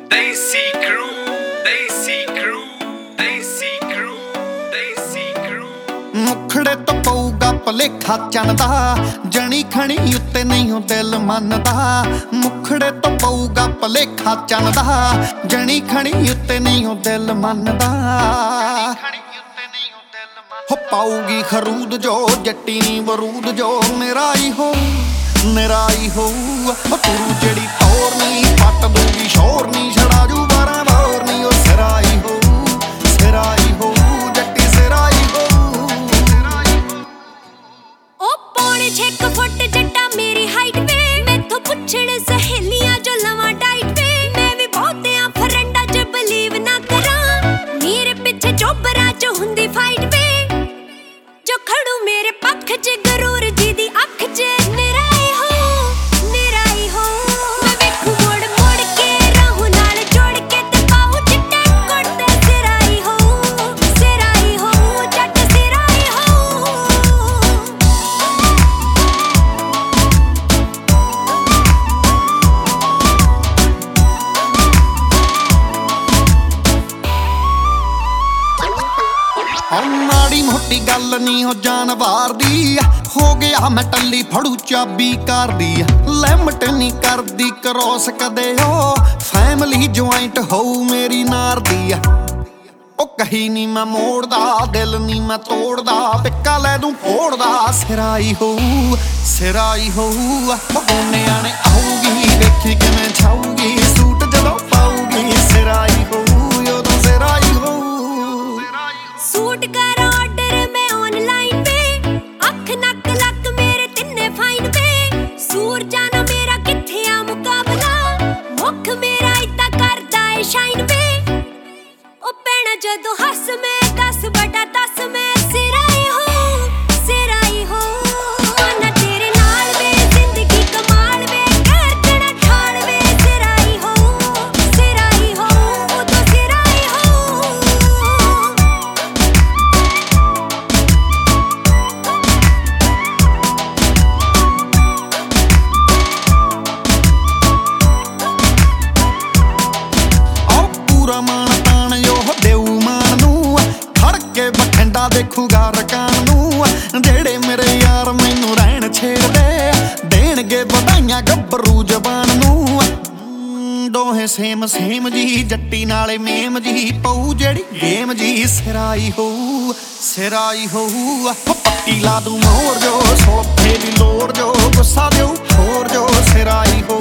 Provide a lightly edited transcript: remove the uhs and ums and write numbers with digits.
Desi crew, Desi crew, Desi crew, Desi crew। ਮੁਖੜੇ ਤੋਂ ਪਊਗਾ ਭਲੇਖਾ ਚੰਦਾ, ਜਣੀ ਖਣੀ ਉੱਤੇ ਨਹੀਂ ਉਹ ਦਿਲ ਮੰਨਦਾ। ਮੁਖੜੇ ਤੋਂ ਪਊਗਾ ਭਲੇਖਾ ਚੰਦਾ, ਜਣੀ ਖਣੀ ਉੱਤੇ ਨਹੀਂ ਉਹ ਦਿਲ ਮੰਨਦਾ। ਹੋ ਪਾਊਗੀ ਖਰੂਦ ਜੋ ਜੱਟੀ ਨੀ ਬਰੂਦ ਜੋ ਮੇਰਾ ਹੀ ਹੋ ਮੇਰਾ ਹੀ ਹੋਊ। ਤੂੰ ਜਿਹੜੀ ਟੌਰ ਨੀ ਪੱਟ ਦੂਗੀ ਸ਼ੋਰ ਨੀ ਛੜਾ ਜੂ 12 ਬੋਰ ਨੀ ਉਹ ਸਿਰਾ ਹੀ ਹੋਊ ਸਿਰਾ ਹੀ ਹੋਊ ਜੱਟੀ ਸਿਰਾ ਹੀ ਹੋਊ। ਉਹ ਪੌਣੇ 6 ਫੁੱਟ ਜੱਟਾ ਮੇਰੀ ਹਾਈਟ ਵੇ, ਮੈਥੋਂ ਪੁੱਛਣ ਸਹੇਲੀਆਂ ਜੋ ਲਵਾਂ ਡਾਈਟ ਵੇ। ਮੈਂ ਵੀ ਬਹੁਤਿਆਂ ਫਰੈਂਡਾਂ 'ਚ ਬਲੀਵ ਨਾ ਕਰਾਂ, ਮੇਰੇ ਪਿੱਛੇ ਚੋਬਰਾਂ 'ਚ ਹੁੰਦੀ ਫਾਈਟ ਵੇ। ਜੋ ਖੜੂ ਮੇਰੇ ਪੱਖ 'ਚ ਗਰੂਰ ਜੀ ਦੀ ਅੱਖ 'ਚ ਮੇਰਾ ਹੀ ਹੋ ਮੇਰਾ ਹੀ ਹੋ। ਮੈਂ ਵੇਖੂ ਮੁੜ ਮੁੜ ਕੇ ਰਾਹੂ ਨਾਲ ਜੋੜ ਕੇ ਤੇ ਪਾਉ ਚਿੱਟੇ ਕੁੜਤੇ ਸਿਰਾ ਹੀ ਹੋ ਜੱਟ ਸਿਰਾ ਹੀ ਹੋ। ਮਾੜੀ ਮੋਟੀ ਗੱਲ ਨੀ ਹੋ ਜਾਨਵਾਰ ਦੀ, ਹੋ ਗਿਆ ਮੈਂ ਟੱਲੀ ਫੜੂ ਚਾਬੀ ਕਰਦੀ। ਲਿਮਟ ਨੀ ਕਰਦੀ ਕਰੋਸ ਕਦੇ ਉਹ, ਫੈਮਿਲੀ ਜੁਆਇੰਟ ਹੋਊ ਮੇਰੀ ਨਾਰ ਦੀ। ਉਹ ਕਹੀ ਨੀ ਮੈਂ ਮੋੜਦਾ ਦਿਲ ਨੀ ਮੈਂ ਤੋੜਦਾ, ਪਿੱਕਾ ਲੈ ਦੂੰ ਫੋੜਦਾ ਸਿਰਾ ਹੀ ਹੋਊ ਸਿਰਾ ਹੀ ਹੋਊ। ਬਗੋਨਿਆਂ ਨੇ ਆਊਗੀ ਦੇਖੀ ਕਿਵੇਂ ਛਾਊਗੀ, ਸੂਟ ਜਦੋਂ ਪਾਊਗੀ ਸਿਰਾ ਹੀ ਹੋਊ ਉਦੋਂ ਸਿਰਾ ਹੀ ਹੋਊ। ਸੂਟ ਕਰ ਆਰਡਰ ਮੈਂ ਆਨਲਾਈਨ ਵੇ, ਅੱਖ ਨੱਕ ਲੱਕ ਮੇਰੇ ਤਿੰਨੇ ਫਾਈਨ ਵੇ। ਸੂਰ ਜਾਣਾ ਮੇਰਾ ਕਿੱਥੇ ਆ ਮੁਕਾਬਲਾ, ਮੁੱਖ ਮੇਰਾ ਇਦਾਂ ਕਰਦਾ ਏ ਸ਼ਾਈਨ ਵੇ। ਉਹ ਭੈਣਾ ਜਦੋਂ ਹੱਸ ਮੈਂ 10/10 ਮੈਂ ਸਿਰਾ ਹੀ ਹੋ ਸਿਰਾ ਹੀ ਹੋ। ਮਾਨਾ ਤੇਰੇ ਨਾਲ ਵੇ ਜ਼ਿੰਦਗੀ ਕਮਾਲ ਵੇ, ਕਰਕਣਾ ਠਾਲ ਵੇ ਸਿਰਾ ਹੀ ਹੋ ਉਦੋਂ ਸਿਰਾ ਹੀ ਹੋ। ਮਾਣ ਤਾਣ ਉਹ ਦੇਊ ਮਾਨ ਨੂੰ, ਖੜ ਕੇ ਬਠਿੰਡਾ ਦੇਖੂਗਾ ਰਕਾਨ ਨੂੰ। ਜਿਹੜੇ ਮੇਰੇ ਯਾਰ ਮੈਨੂੰ ਰਹਿਣ ਛੇੜਦੇ, ਦੇਣਗੇ ਵਧਾਈਆਂ ਗੱਭਰੂ ਜ਼ਬਾਨ ਨੂੰ। ਦੋਹੇ ਸੇਮ ਸੇਮ ਜੀ ਜੱਟੀ ਨਾਲੇ ਮੇਮ ਜੀ, ਪਊ ਜਿਹੜੀ ਗੇਮ ਜੀ ਸਿਰਾ ਹੀ ਹੋਊ ਸਿਰਾ ਹੀ ਹੋਊ। ਪੱਟੀ ਲਾ ਦੂੰ ਮੋਰ ਜੋ ਸੋਥੇ ਦੀ ਲੋੜ ਜੋ, ਗੁੱਸਾ ਦਿਓ ਹੋਰ ਜੋ ਸਿਰਾ ਹੀ ਹੋਊ।